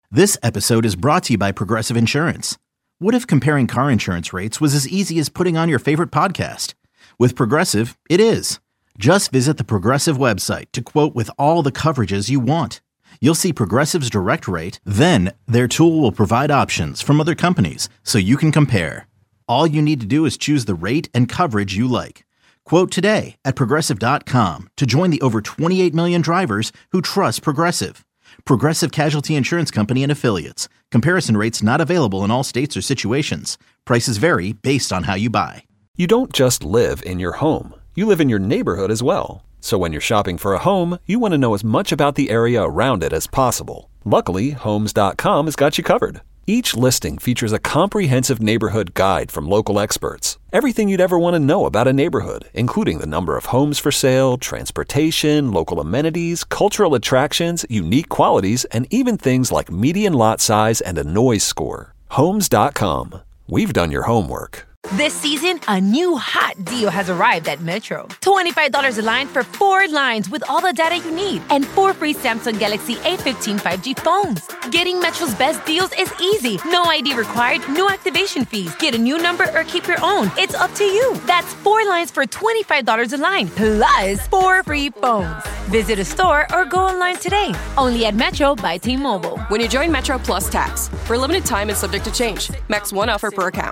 This episode is brought to you by Progressive Insurance. What if comparing car insurance rates was as easy as putting on your favorite podcast? With Progressive, it is. Just visit the Progressive website to quote with all the coverages you want. You'll see Progressive's direct rate, then their tool will provide options from other companies so you can compare. All you need to do is choose the rate and coverage you like. Quote today at Progressive.com to join the over 28 million drivers who trust Progressive. Progressive Casualty Insurance Company and Affiliates. Comparison rates not available in all states or situations. Prices vary based on how you buy. You don't just live in your home. You live in your neighborhood as well. So when you're shopping for a home, you want to know as much about the area around it as possible. Luckily, Homes.com has got you covered. Each listing features a comprehensive neighborhood guide from local experts. Everything you'd ever want to know about a neighborhood, including the number of homes for sale, transportation, local amenities, cultural attractions, unique qualities, and even things like median lot size and a noise score. Homes.com. We've done your homework. This season, a new hot deal has arrived at Metro. $25 a line for 4 lines with all the data you need and 4 free Samsung Galaxy A15 5G phones. Getting Metro's best deals is easy. No ID required, no activation fees. Get a new number or keep your own. It's up to you. That's 4 lines for $25 a line, plus 4 free phones. Visit a store or go online today. Only at Metro by T-Mobile. When you join Metro Plus Tax, for a limited time and subject to change. Max 1 offer per account.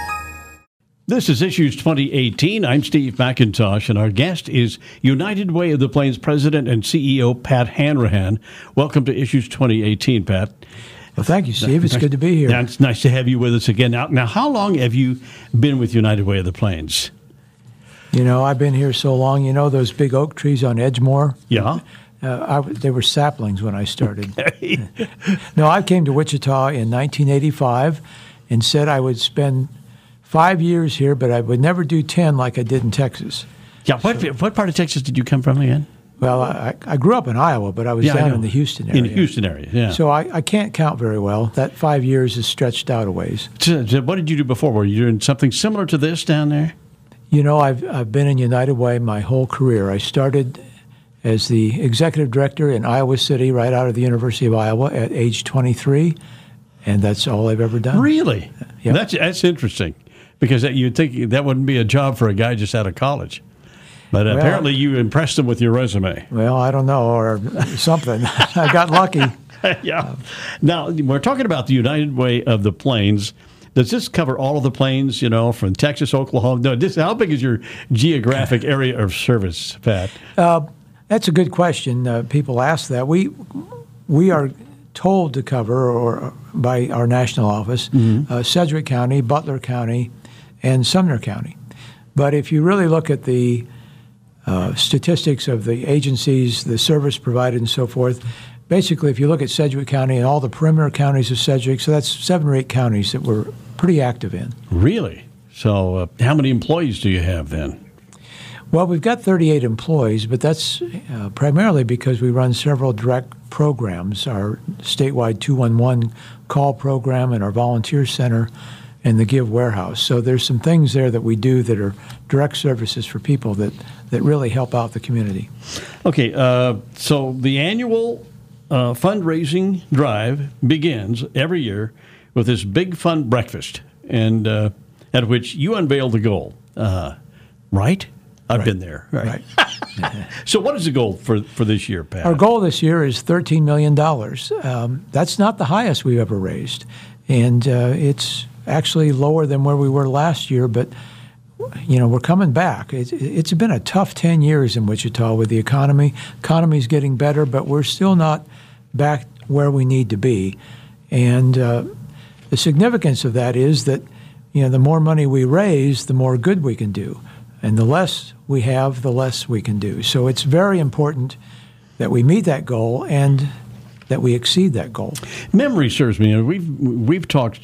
This is Issues 2018. I'm Steve McIntosh, and our guest is United Way of the Plains President and CEO Pat Hanrahan. Welcome to Issues 2018, Pat. Well, thank you, Steve. It's good to be here. It's nice to have you with us again. Now, how long have you been with United Way of the Plains? You know, I've been here so long. You know those big oak trees on Edgemoor? Yeah. They were saplings when I started. Okay. No, I came to Wichita in 1985 and said I would spend 5 years here, but I would never do 10 like I did in Texas. Yeah, what part of Texas did you come from again? Well, I grew up in Iowa, but I was down in the Houston area. In the Houston area, yeah. So I can't count very well. That 5 years is stretched out a ways. So what did you do before? Were you doing something similar to this down there? You know, I've been in United Way my whole career. I started as the executive director in Iowa City right out of the University of Iowa at age 23, and that's all I've ever done. Really? Yeah. That's interesting. Because you'd think that wouldn't be a job for a guy just out of college. But apparently you impressed him with your resume. Well, I don't know, or something. I got lucky. Yeah. Now, we're talking about the United Way of the Plains. Does this cover all of the plains, you know, from Texas, Oklahoma? No, how big is your geographic area of service, Pat? That's a good question. People ask that. We are told to cover, or by our national office, Sedgwick County, Butler County, and Sumner County. But if you really look at the statistics of the agencies, the service provided and so forth, basically if you look at Sedgwick County and all the perimeter counties of Sedgwick, so that's 7 or 8 counties that we're pretty active in. Really? So how many employees do you have then? Well, we've got 38 employees, but that's primarily because we run several direct programs, our statewide 211 call program and our volunteer center and the Give Warehouse. So there's some things there that we do that are direct services for people that really help out the community. Okay, so the annual fundraising drive begins every year with this big fun breakfast, and at which you unveil the goal, right? I've been there. Right. So what is the goal for this year, Pat? Our goal this year is $13 million. That's not the highest we've ever raised, and it's actually lower than where we were last year, but you know, we're coming back. It's been a tough 10 years in Wichita with the economy. Economy's getting better, but we're still not back where we need to be. And the significance of that is that, you know, the more money we raise, the more good we can do. And the less we have, the less we can do. So it's very important that we meet that goal and that we exceed that goal. Memory serves me, and we've talked,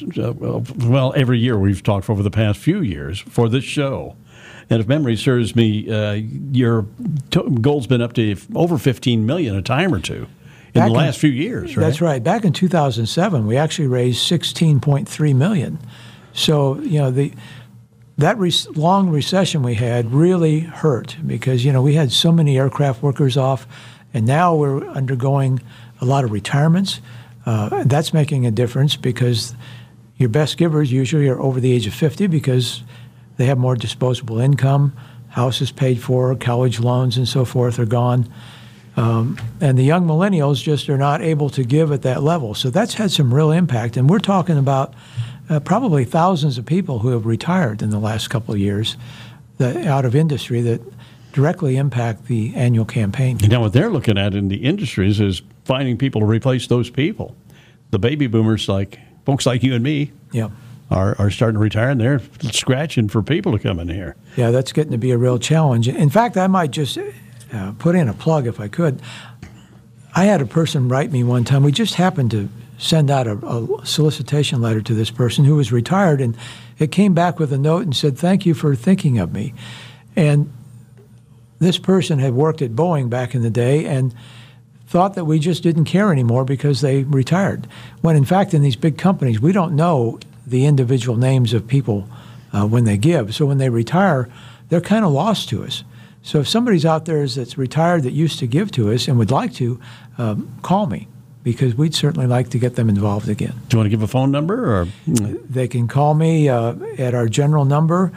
every year we've talked over the past few years for this show. And if memory serves me, your goal's been up to over $15 million a time or two in the last few years, right? That's right. Back in 2007, we actually raised $16.3 million. So, you know, that long recession we had really hurt because, you know, we had so many aircraft workers off, and now we're undergoing a lot of retirements. That's making a difference because your best givers usually are over the age of 50 because they have more disposable income, houses paid for, college loans and so forth are gone. And the young millennials just are not able to give at that level. So that's had some real impact. And we're talking about probably thousands of people who have retired in the last couple of years out of industry that directly impact the annual campaign. Now, what they're looking at in the industries is finding people to replace those people. The baby boomers, like folks like you and me, are starting to retire, and they're scratching for people to come in here. Yeah, that's getting to be a real challenge. In fact, I might just put in a plug if I could. I had a person write me one time. We just happened to send out a solicitation letter to this person who was retired, and it came back with a note and said, "Thank you for thinking of me." And this person had worked at Boeing back in the day and thought that we just didn't care anymore because they retired. When in fact, in these big companies, we don't know the individual names of people when they give. So when they retire, they're kind of lost to us. So if somebody's out there that's retired that used to give to us and would like to, call me, because we'd certainly like to get them involved again. Do you want to give a phone number? Or they can call me at our general number,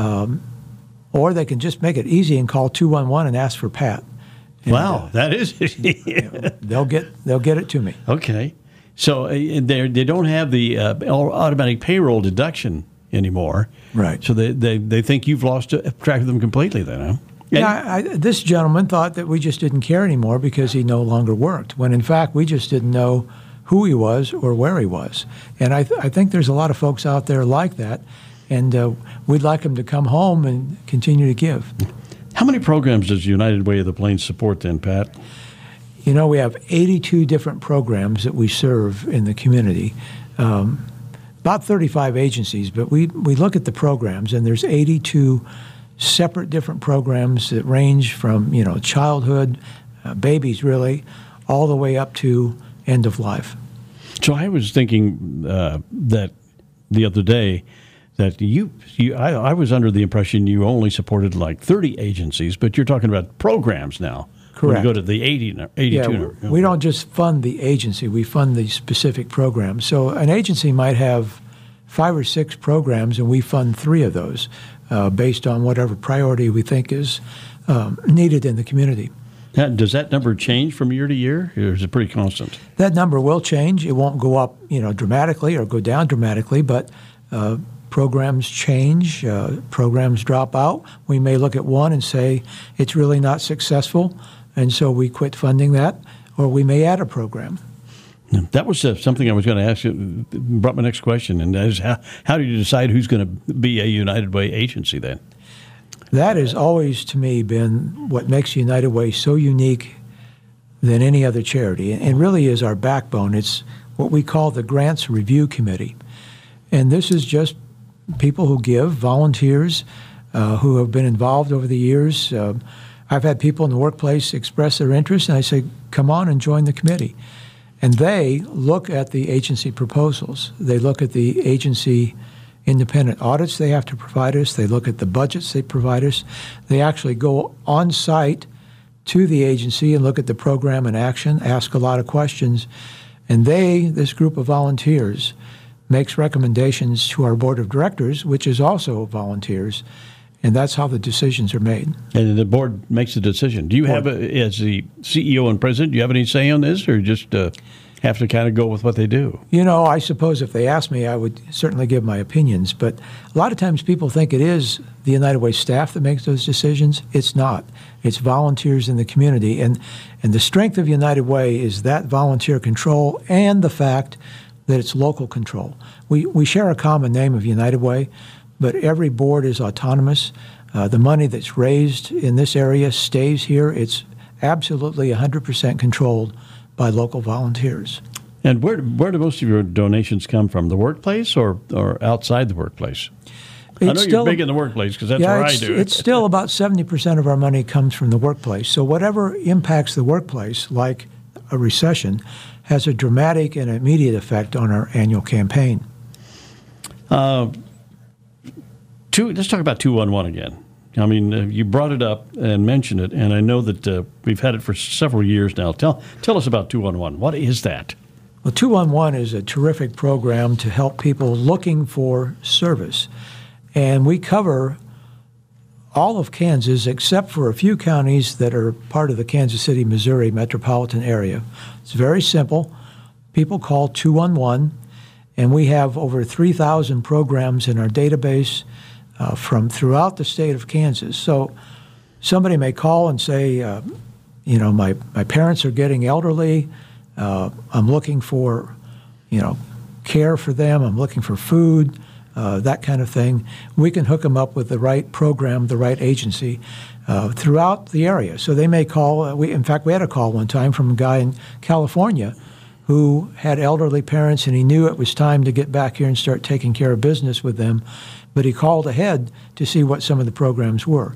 or they can just make it easy and call 211 and ask for Pat. And, wow, that is they'll get it to me. Okay. So they don't have the automatic payroll deduction anymore. Right. So they think you've lost track of them completely then, huh? Yeah, this gentleman thought that we just didn't care anymore because he no longer worked, when in fact we just didn't know who he was or where he was. And I think there's a lot of folks out there like that, and we'd like them to come home and continue to give. How many programs does United Way of the Plains support then, Pat? You know, we have 82 different programs that we serve in the community. About 35 agencies, but we look at the programs, and there's 82 separate different programs that range from, childhood, babies really, all the way up to end of life. So I was thinking that the other day that I was under the impression you only supported like 30 agencies, but you're talking about programs now. Correct. When you go to the 82. Yeah, we don't just fund the agency, we fund the specific program. So an agency might have 5 or 6 programs, and we fund 3 of those based on whatever priority we think is needed in the community. Now, does that number change from year to year, or is it pretty constant? That number will change. It won't go up, dramatically or go down dramatically, but programs change, programs drop out. We may look at one and say it's really not successful, and so we quit funding that, or we may add a program. That was something I was going to ask you, brought my next question, and that is how do you decide who's going to be a United Way agency then? That has always, to me, been what makes United Way so unique than any other charity, and really is our backbone. It's what we call the Grants Review Committee. And this is just people who give, volunteers who have been involved over the years. I've had people in the workplace express their interest, and I say, come on and join the committee. And they look at the agency proposals. They look at the agency independent audits they have to provide us. They look at the budgets they provide us. They actually go on site to the agency and look at the program in action, ask a lot of questions. And this group of volunteers, makes recommendations to our board of directors, which is also volunteers, and that's how the decisions are made. And the board makes the decision. Do you have, as the CEO and president, do you have any say on this, or just have to kind of go with what they do? I suppose if they asked me, I would certainly give my opinions, but a lot of times people think it is the United Way staff that makes those decisions. It's not. It's volunteers in the community, and the strength of United Way is that volunteer control and the fact that it's local control. We share a common name of United Way, but every board is autonomous. The money that's raised in this area stays here. It's absolutely 100% controlled by local volunteers. And where do most of your donations come from? The workplace or outside the workplace? I know you're big in the workplace because that's where I do. It's still about 70% of our money comes from the workplace. So whatever impacts the workplace, like a recession, has a dramatic and immediate effect on our annual campaign. Let's talk about 211 again. I mean, you brought it up and mentioned it, and I know that we've had it for several years now. Tell us about 211. What is that? Well, 211 is a terrific program to help people looking for service. And we cover all of Kansas except for a few counties that are part of the Kansas City, Missouri metropolitan area. It's very simple. People call 211, and we have over 3,000 programs in our database from throughout the state of Kansas. So somebody may call and say, my parents are getting elderly. I'm looking for, care for them. I'm looking for food, that kind of thing. We can hook them up with the right program, the right agency throughout the area. So they may call. In fact, we had a call one time from a guy in California who had elderly parents, and he knew it was time to get back here and start taking care of business with them. But he called ahead to see what some of the programs were.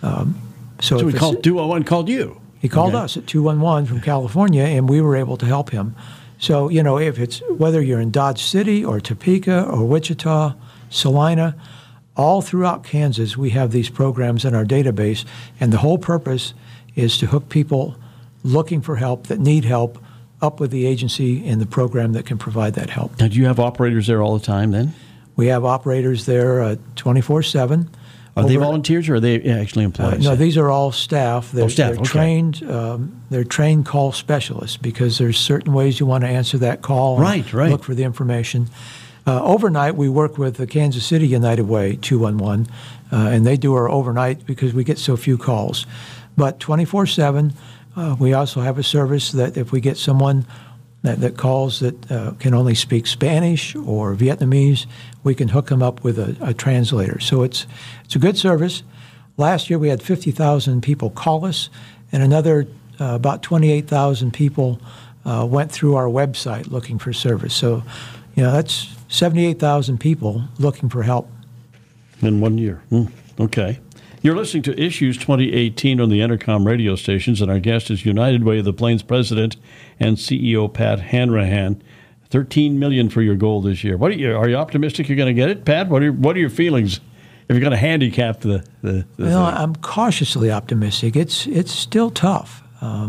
So we called 211, called you. He called us at 211 from California, and we were able to help him. So, if it's whether you're in Dodge City or Topeka or Wichita, Salina, all throughout Kansas, we have these programs in our database, and the whole purpose is to hook people looking for help that need help up with the agency and the program that can provide that help. Now, do you have operators there all the time then? We have operators there 24/7. Are they volunteers or are they actually employees? No, these are all staff. They're okay. Trained. They're trained call specialists because there's certain ways you want to answer that call. Right. Look for the information. Overnight, we work with the Kansas City United Way 211, and they do our overnight because we get so few calls. But 24/7, we also have a service that if we get someone that calls that can only speak Spanish or Vietnamese, we can hook them up with a translator. So it's a good service. Last year we had 50,000 people call us, and another about 28,000 people went through our website looking for service. So, that's 78,000 people looking for help. In 1 year. Okay. You're listening to Issues 2018 on the Entercom radio stations, and our guest is United Way of the Plains President and CEO Pat Hanrahan. $13 million for your goal this year. Are you optimistic you're going to get it, Pat? What are your feelings if you're going to handicap the thing? I'm cautiously optimistic. It's still tough.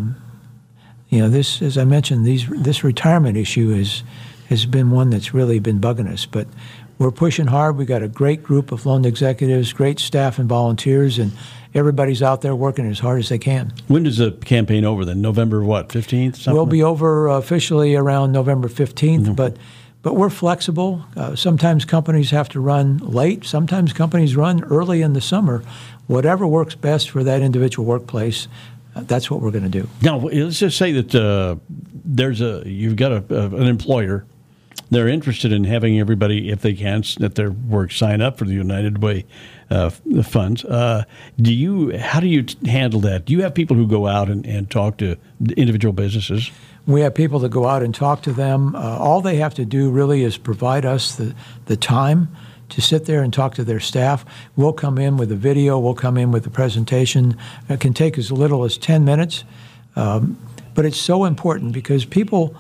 This, as I mentioned, this retirement issue has been one that's really been bugging us, but we're pushing hard. We've got a great group of loan executives, great staff and volunteers, and everybody's out there working as hard as they can. When does the campaign over then? November what, 15th? Something? We'll be over officially around November 15th, but we're flexible. Sometimes companies have to run late. Sometimes companies run early in the summer. Whatever works best for that individual workplace, that's what we're going to do. Now, let's just say that you've got an employer. They're interested in having everybody, if they can, at their work sign up for the United Way funds. How do you handle that? Do you have people who go out and talk to individual businesses? We have people that go out and talk to them. All they have to do really is provide us the time to sit there and talk to their staff. We'll come in with a video. We'll come in with a presentation. It can take as little as 10 minutes. But it's so important because people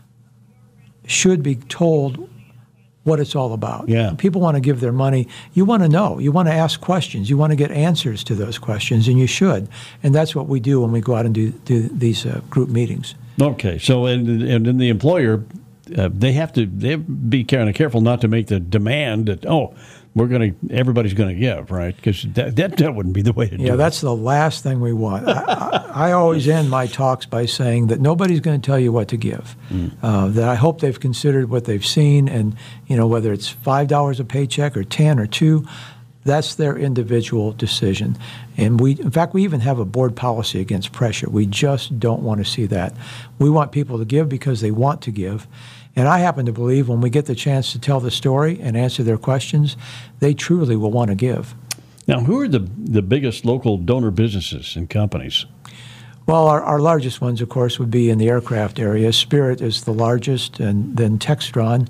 should be told what it's all about. Yeah. People want to give their money. You want to know. You want to ask questions. You want to get answers to those questions, and you should. And that's what we do when we go out and do these group meetings. Okay. So, and then the employer, they have to be kind of careful not to make the demand that, everybody's going to give, right? Because that wouldn't be the way to do it. Yeah, that's the last thing we want. I always end my talks by saying that nobody's going to tell you what to give. That I hope they've considered what they've seen, and whether it's $5 a paycheck or 10 or 2, that's their individual decision. And in fact, we even have a board policy against pressure. We just don't want to see that. We want people to give because they want to give. And I happen to believe when we get the chance to tell the story and answer their questions, they truly will want to give. Now, who are the biggest local donor businesses and companies? Well, our largest ones, of course, would be in the aircraft area. Spirit is the largest, and then Textron,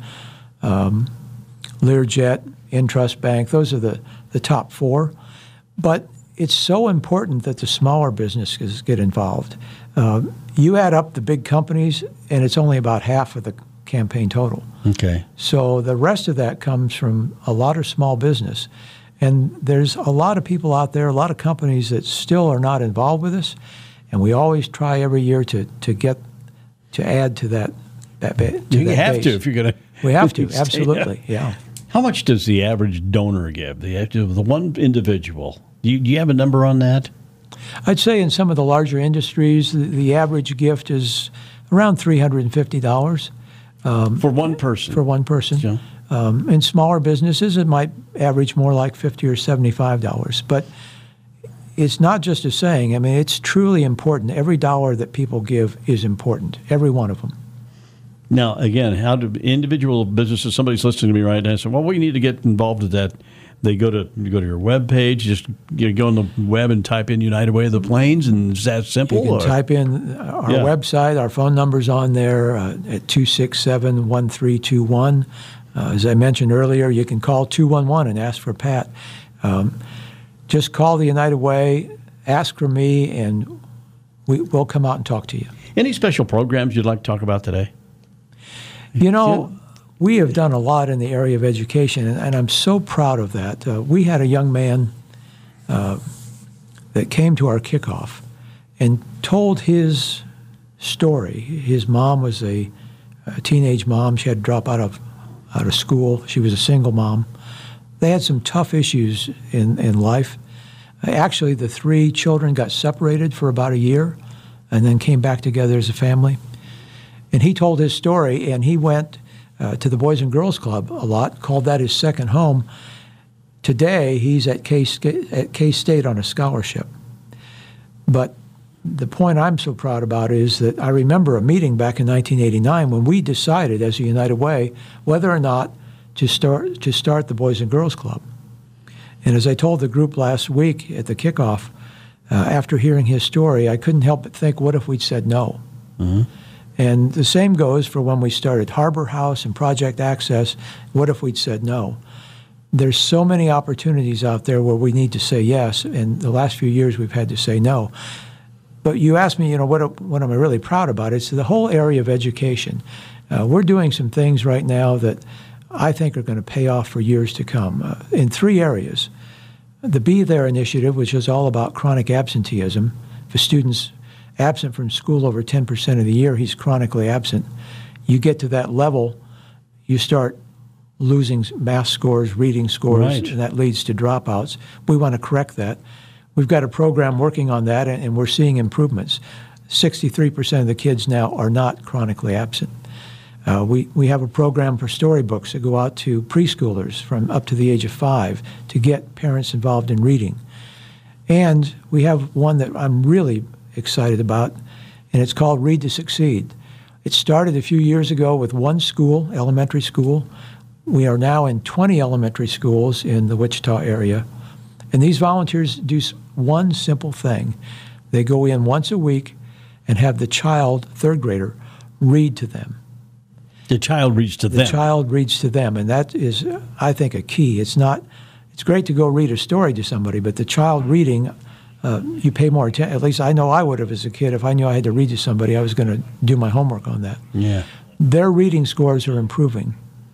Learjet, Intrust Bank. Those are the top 4. But it's so important that the smaller businesses get involved. You add up the big companies, and it's only about half of the campaign total. Okay. So the rest of that comes from a lot of small business. And there's a lot of people out there, a lot of companies that still are not involved with us. And we always try every year to add to that You have to if you're going to. We have to, absolutely, yeah. How much does the average donor give? The one individual. Do you have a number on that? I'd say in some of the larger industries, the average gift is around $350 for one person. For one person. Yeah. In smaller businesses, it might average more like $50 or $75. But it's not just a saying. I mean, it's truly important. Every dollar that people give is important, every one of them. Now, again, how do individual businesses, somebody's listening to me right now, say, well, we need to get involved with that. They go to your web page, just go on the web and type in United Way of the Plains, and it's that simple. You can type in our website, our phone number's on there at 267-1321. As I mentioned earlier, you can call 211 and ask for Pat. Just call the United Way, ask for me, and we'll come out and talk to you. Any special programs you'd like to talk about today? You know, we have done a lot in the area of education, and I'm so proud of that. We had a young man that came to our kickoff and told his story. His mom was a teenage mom. She had to drop out of school. She was a single mom. They had some tough issues in life. Actually, the three children got separated for about a year and then came back together as a family. And he told his story, and he went to the Boys and Girls Club a lot, called that his second home. Today, he's at K-State on a scholarship. But the point I'm so proud about is that I remember a meeting back in 1989 when we decided as a United Way whether or not to start the Boys and Girls Club. And as I told the group last week at the kickoff, after hearing his story, I couldn't help but think, what if we'd said no? Mm-hmm. And the same goes for when we started Harbor House and Project Access. What if we'd said no? There's so many opportunities out there where we need to say yes, and the last few years we've had to say no. But you asked me, what am I really proud about? It's the whole area of education. We're doing some things right now that I think are going to pay off for years to come in three areas. The Be There initiative, which is all about chronic absenteeism. If a student's absent from school over 10% of the year, he's chronically absent. You get to that level, you start losing math scores, reading scores, right, and that leads to dropouts. We want to correct that. We've got a program working on that, and we're seeing improvements. 63% of the kids now are not chronically absent. We have a program for storybooks that go out to preschoolers from up to the age of 5 to get parents involved in reading. And we have one that I'm really excited about, and it's called Read to Succeed. It started a few years ago with one school, elementary school. We are now in 20 elementary schools in the Wichita area. And these volunteers do one simple thing. They go in once a week and have the child, third grader, read to them. The child reads to them. The child reads to them, and that is, I think, a key. It's great to go read a story to somebody, but the child reading, you pay more attention. At least I know I would have as a kid. If I knew I had to read to somebody, I was going to do my homework on that. Yeah. Their reading scores are improving.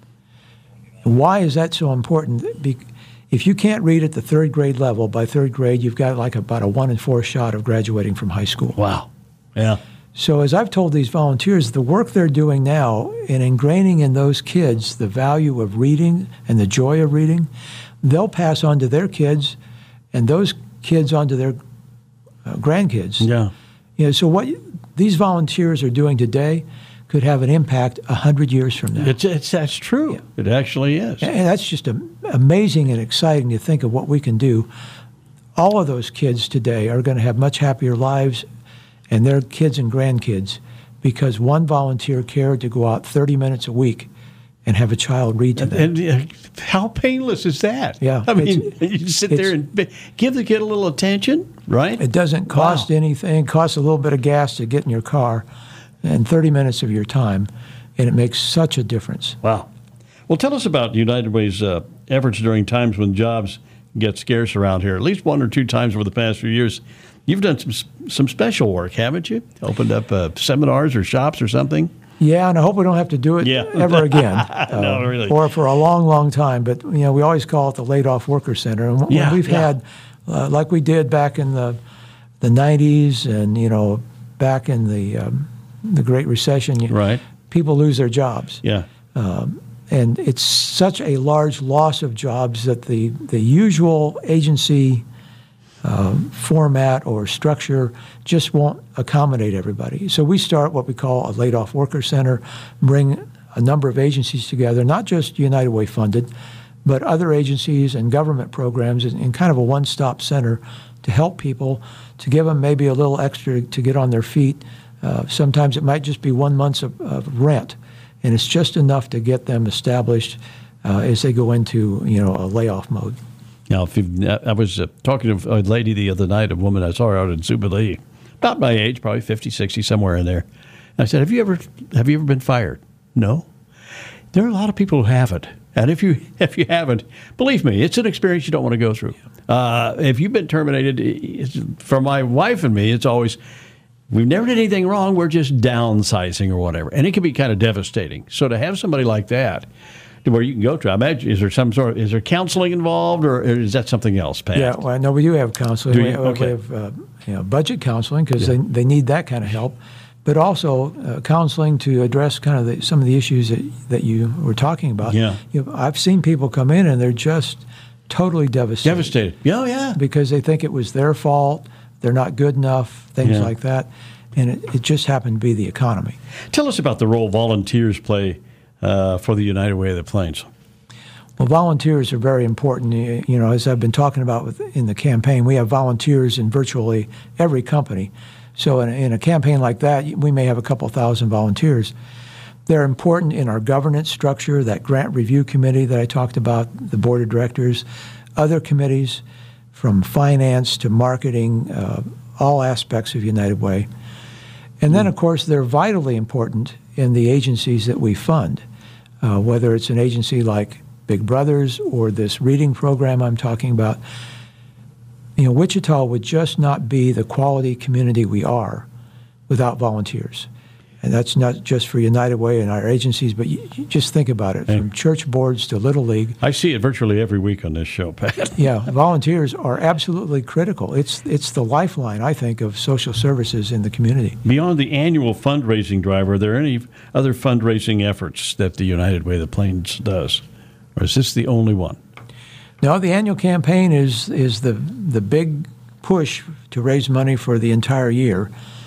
Why is that so important? If you can't read at the third grade level, by third grade, you've got like about a 1 in 4 shot of graduating from high school. Wow. Yeah. So as I've told these volunteers, the work they're doing now in ingraining in those kids the value of reading and the joy of reading, they'll pass on to their kids and those kids on to their grandkids. Yeah. So what these volunteers are doing today could have an impact 100 years from now. That's true. Yeah. It actually is. And that's just amazing and exciting to think of what we can do. All of those kids today are going to have much happier lives, and their kids and grandkids, because one volunteer cared to go out 30 minutes a week and have a child read to them. And how painless is that? Yeah. I mean, you sit there and give the kid a little attention, right? It doesn't cost anything. It costs a little bit of gas to get in your car and 30 minutes of your time, and it makes such a difference. Wow. Well, tell us about United Way's efforts during times when jobs get scarce around here. At least 1 or 2 times over the past few years, you've done some special work, haven't you? Opened up seminars or shops or something? Yeah, and I hope we don't have to do it ever again. No, really. Or for a long, long time. But, we always call it the Laid-Off Worker Center. And when we've had, like we did back in the 90s and, back in the Great Recession, right, people lose their jobs. Yeah. And it's such a large loss of jobs that the usual agency format or structure just won't accommodate everybody. So we start what we call a laid-off worker center, bring a number of agencies together, not just United Way funded, but other agencies and government programs in kind of a one-stop center to help people, to give them maybe a little extra to get on their feet. Sometimes it might just be 1 month of rent, and it's just enough to get them established as they go into a layoff mode. Now, I was talking to a lady the other night, a woman I saw out in Jubilee, about my age, probably 50, 60, somewhere in there. And I said, "Have you ever been fired?" No. There are a lot of people who haven't. And if you haven't, believe me, it's an experience you don't want to go through. If you've been terminated, for my wife and me, it's always, we've never did anything wrong, we're just downsizing or whatever. And it can be kind of devastating. So to have somebody like that, where you can go to, I imagine, is there counseling involved, or is that something else, Pat? Yeah, well, no, we do have counseling. Do you? Okay. We have budget counseling because they need that kind of help, but also counseling to address kind of some of the issues that you were talking about. Yeah. I've seen people come in and they're just totally devastated. Devastated. Yeah, yeah. Because they think it was their fault, they're not good enough, things like that, and it just happened to be the economy. Tell us about the role volunteers play for the United Way of the Plains. Well, volunteers are very important. As I've been talking about in the campaign, we have volunteers in virtually every company. So in a campaign like that, we may have a couple thousand volunteers. They're important in our governance structure, that grant review committee that I talked about, the board of directors, other committees from finance to marketing, all aspects of United Way. And then, of course, they're vitally important in the agencies that we fund, whether it's an agency like Big Brothers or this reading program I'm talking about. Wichita would just not be the quality community we are without volunteers. And that's not just for United Way and our agencies, but you just think about it, from church boards to Little League. I see it virtually every week on this show, Pat. Yeah, volunteers are absolutely critical. It's the lifeline, I think, of social services in the community. Beyond the annual fundraising drive, are there any other fundraising efforts that the United Way of the Plains does? Or is this the only one? No, the annual campaign is the big push to raise money for the entire year.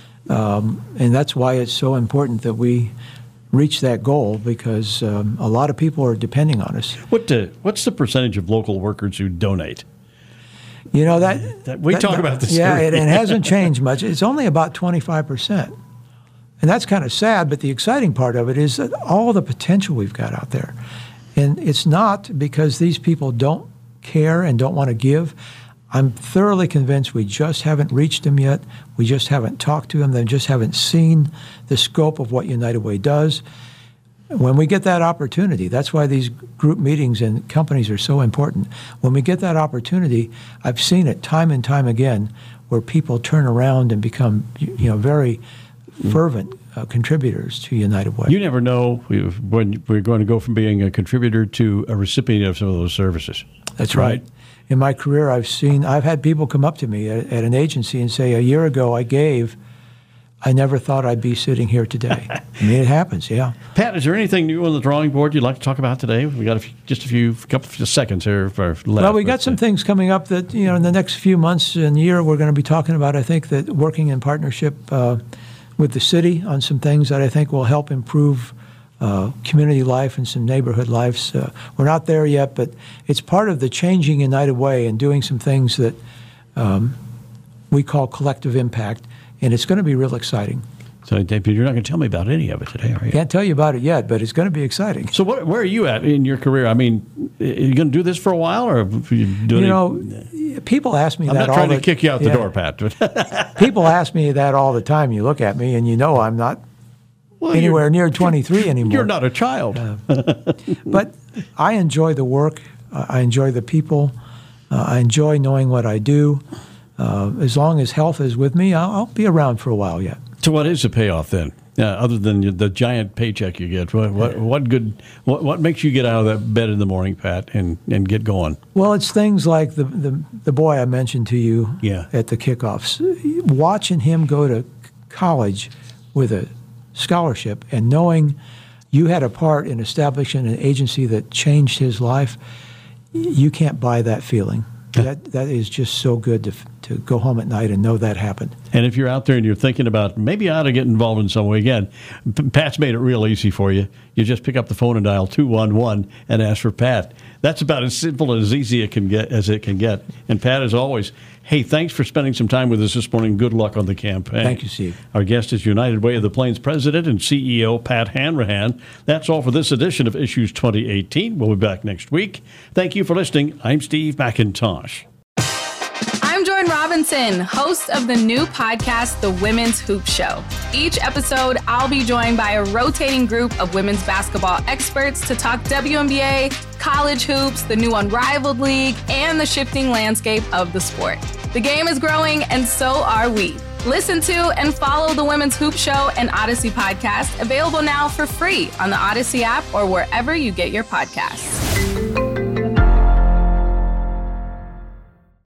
And that's why it's so important that we reach that goal, because a lot of people are depending on us. What's the percentage of local workers who donate? We talk about this. Yeah, it hasn't changed much. It's only about 25%. And that's kind of sad, but the exciting part of it is that all the potential we've got out there. And it's not because these people don't care and don't want to give. I'm thoroughly convinced we just haven't reached them yet. We just haven't talked to them. They just haven't seen the scope of what United Way does. When we get that opportunity, that's why these group meetings and companies are so important. When we get that opportunity, I've seen it time and time again where people turn around and become very fervent contributors to United Way. You never know when we're going to go from being a contributor to a recipient of some of those services. That's right. In my career, I've had people come up to me at an agency and say, "A year ago I gave. I never thought I'd be sitting here today." I mean, it happens, yeah. Pat, is there anything new on the drawing board you'd like to talk about today? We got a couple of seconds here left. Well, we got some things coming up that in the next few months and year we're going to be talking about. I think that working in partnership with the city on some things that I think will help improve community life and some neighborhood lives. We're not there yet, but it's part of the changing United Way and doing some things that we call collective impact, and it's going to be real exciting. So, Dave, you're not going to tell me about any of it today, are you? Can't tell you about it yet, but it's going to be exciting. So where are you at in your career? I mean, are you going to do this for a while, or are you doing people ask me that all the time. I'm not trying to kick you out the door, Pat. People ask me that all the time. You look at me, and I'm not anywhere near 23 anymore. You're not a child. But I enjoy the work. I enjoy the people. I enjoy knowing what I do. As long as health is with me, I'll be around for a while yet. So what is the payoff then? Other than the giant paycheck you get, what makes you get out of that bed in the morning, Pat, and get going? Well, it's things like the boy I mentioned to you at the kickoffs. Watching him go to college with a scholarship, and knowing you had a part in establishing an agency that changed his life, you can't buy that feeling. That is just so good to go home at night and know that happened. And if you're out there and you're thinking about maybe I ought to get involved in some way, again, Pat's made it real easy for you. You just pick up the phone and dial 211 and ask for Pat. That's about as simple and as easy as it can get. And Pat, as always, hey, thanks for spending some time with us this morning. Good luck on the campaign. Thank you, Steve. Our guest is United Way of the Plains President and CEO Pat Hanrahan. That's all for this edition of Issues 2018. We'll be back next week. Thank you for listening. I'm Steve McIntosh. I'm Jordan Robinson, host of the new podcast, The Women's Hoop Show. Each episode, I'll be joined by a rotating group of women's basketball experts to talk WNBA, college hoops, the new Unrivaled League, and the shifting landscape of the sport. The game is growing, and so are we. Listen to and follow The Women's Hoop Show and Odyssey podcast, available now for free on the Odyssey app or wherever you get your podcasts.